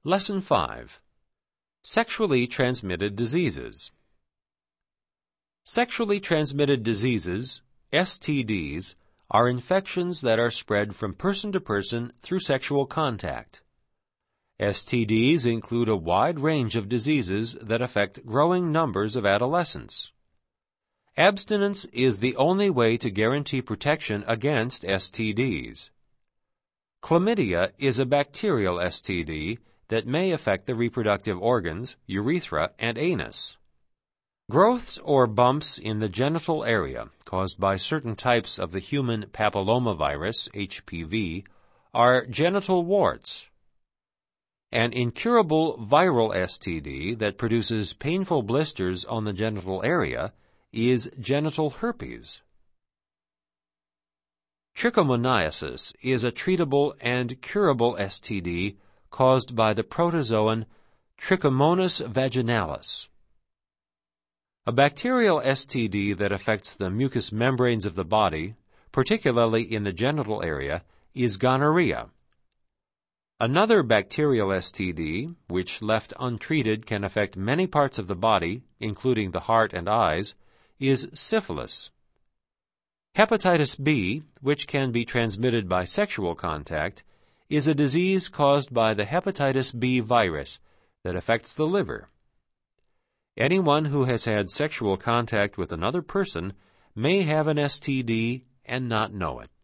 Lesson 5. Sexually Transmitted Diseases. Sexually transmitted diseases, STDs, are infections that are spread from person to person through sexual contact. STDs include a wide range of diseases that affect growing numbers of adolescents. Abstinence is the only way to guarantee protection against STDs. Chlamydia is a bacterial STD that may affect the reproductive organs, urethra, and anus. Growths or bumps in the genital area caused by certain types of the human papillomavirus, HPV, are genital warts. An incurable viral STD that produces painful blisters on the genital area is genital herpes. Trichomoniasis is a treatable and curable STD caused by the protozoan Trichomonas vaginalis. A bacterial STD that affects the mucous membranes of the body, particularly in the genital area, is gonorrhea. Another bacterial STD, which left untreated can affect many parts of the body, including the heart and eyes, is syphilis. Hepatitis B, which can be transmitted by sexual contact, is a disease caused by the hepatitis B virus that affects the liver. Anyone who has had sexual contact with another person may have an STD and not know it.